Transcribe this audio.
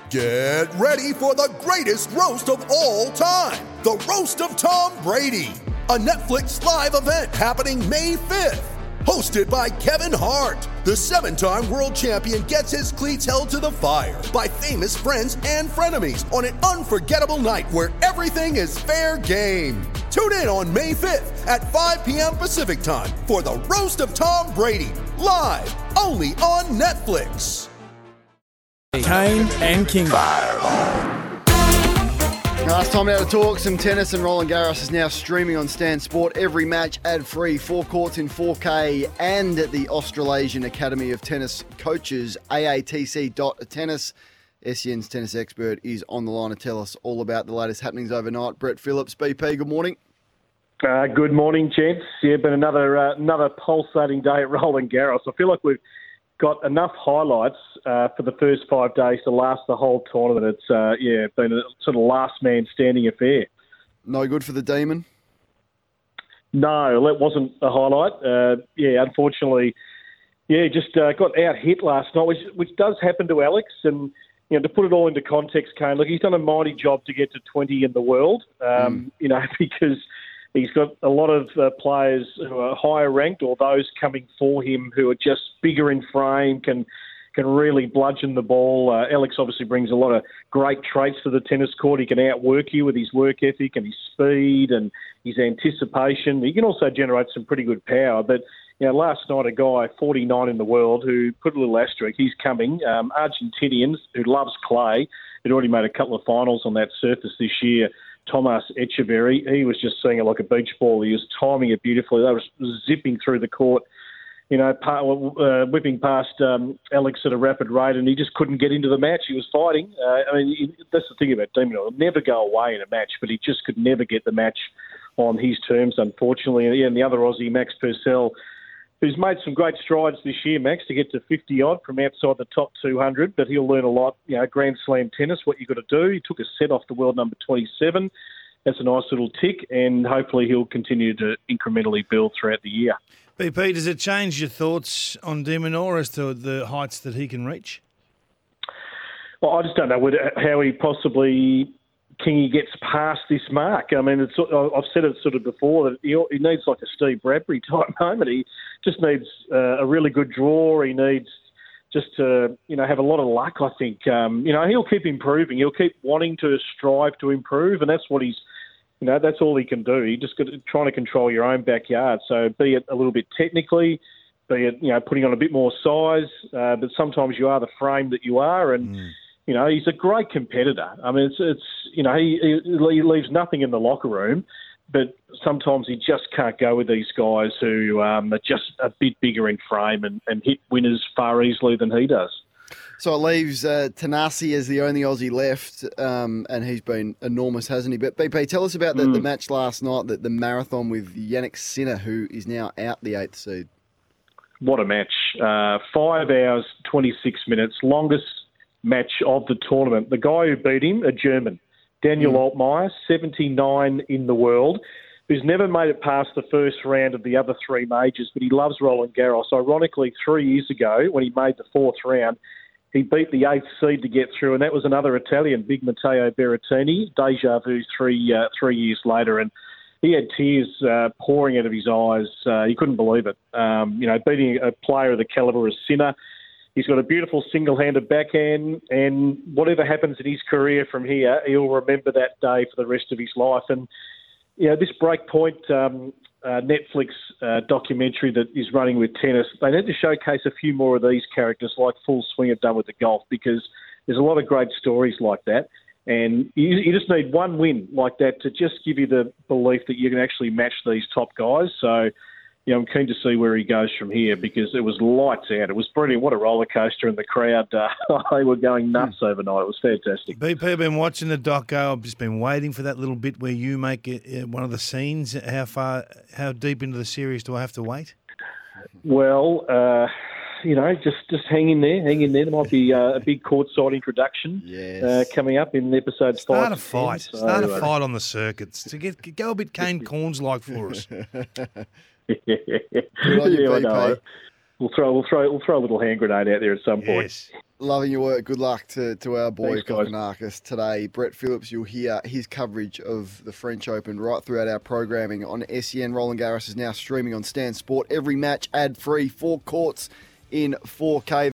Get ready for the greatest roast of all time, the Roast of Tom Brady, a Netflix live event happening May 5th. Hosted by Kevin Hart, the 7-time world champion gets his cleats held to the fire by famous friends and frenemies on an unforgettable night where everything is fair game. Tune in on May 5th at 5 p.m. Pacific time for the Roast of Tom Brady, live only on Netflix. Kane and King. Now it's time now to talk some tennis, and Roland Garros is now streaming on Stan Sport. Every match ad-free, 4 courts in 4K, and at the Australasian Academy of Tennis Coaches, aatc.tennis. SEN's tennis expert is on the line to tell us all about the latest happenings overnight. Brett Phillips, BP, good morning. Good morning, gents. Yeah, been another pulsating day at Roland Garros. I feel like we've got enough highlights for the first 5 days to last the whole tournament. It's been a sort of last man standing affair. No good for the Demon? No, that wasn't a highlight. Unfortunately, just got out hit last night, which does happen to Alex. And to put it all into context, Kane, look, he's done a mighty job to get to 20 in the world. Because he's got a lot of players who are higher ranked, or those coming for him who are just bigger in frame, can really bludgeon the ball. Alex obviously brings a lot of great traits to the tennis court. He can outwork you with his work ethic and his speed and his anticipation. He can also generate some pretty good power. But last night, a guy, 49 in the world, who put a little asterisk, he's coming. Argentinians, who loves clay, had already made a couple of finals on that surface this year. Thomas Echeverry, he was just seeing it like a beach ball. He was timing it beautifully. They were zipping through the court, whipping past Alex at a rapid rate, and he just couldn't get into the match. He was fighting. That's the thing about Demon. He'll never go away in a match, but he just could never get the match on his terms, unfortunately. And the other Aussie, Max Purcell, who's made some great strides this year, Max, to get to 50-odd from outside the top 200, but he'll learn a lot. Grand Slam tennis, what you've got to do. He took a set off the world number 27. That's a nice little tick, and hopefully he'll continue to incrementally build throughout the year. BP, does it change your thoughts on De Minaur as to the heights that he can reach? Well, I just don't know how he possibly... Kingy gets past this mark. I mean, I've said it sort of before that he needs like a Steve Bradbury type moment. He just needs a really good draw. He needs just to have a lot of luck. I think he'll keep improving. He'll keep wanting to strive to improve, and that's what he's that's all he can do. He just got to trying to control your own backyard. So be it a little bit technically, be it putting on a bit more size, but sometimes you are the frame that you are, and. He's a great competitor. I mean, he leaves nothing in the locker room, but sometimes he just can't go with these guys who are just a bit bigger in frame and hit winners far easily than he does. So it leaves Tanasi as the only Aussie left, and he's been enormous, hasn't he? But BP, tell us about the match last night, the marathon with Jannik Sinner, who is now out the 8th seed. What a match. 5 hours, 26 minutes, longest match of the tournament. The guy who beat him, a German, Daniel Altmaier, 79 in the world, who's never made it past the first round of the other 3 majors, but he loves Roland Garros. Ironically, 3 years ago, when he made the 4th round, he beat the 8th seed to get through, and that was another Italian, big Matteo Berrettini, deja vu 3 years later, and he had tears pouring out of his eyes. He couldn't believe it. Beating a player of the calibre of Sinner. He's got a beautiful single-handed backhand, and whatever happens in his career from here, he'll remember that day for the rest of his life. And this Breakpoint Netflix documentary that is running with tennis, they need to showcase a few more of these characters like Full Swing have done with the golf, because there's a lot of great stories like that. And you just need one win like that to just give you the belief that you can actually match these top guys. So, I'm keen to see where he goes from here, because it was lights out. It was brilliant. What a roller coaster, and the crowd, they were going nuts overnight. It was fantastic. BP, I've been watching the doc go. I've just been waiting for that little bit where you make it, one of the scenes. How deep into the series do I have to wait? Well, just hang in there. Hang in there. There might be a big courtside introduction coming up in episodes 5 to 10. Start a fight on the circuits to go a bit Kane Corns-like for us. I know. We'll throw a little hand grenade out there at some point. Yes. Loving your work. Good luck to our boy Thanks, guys. Kokkinakis today. Brett Phillips, you'll hear his coverage of the French Open right throughout our programming on SEN. Roland Garros is now streaming on Stan Sport. Every match ad-free, 4 courts in 4K.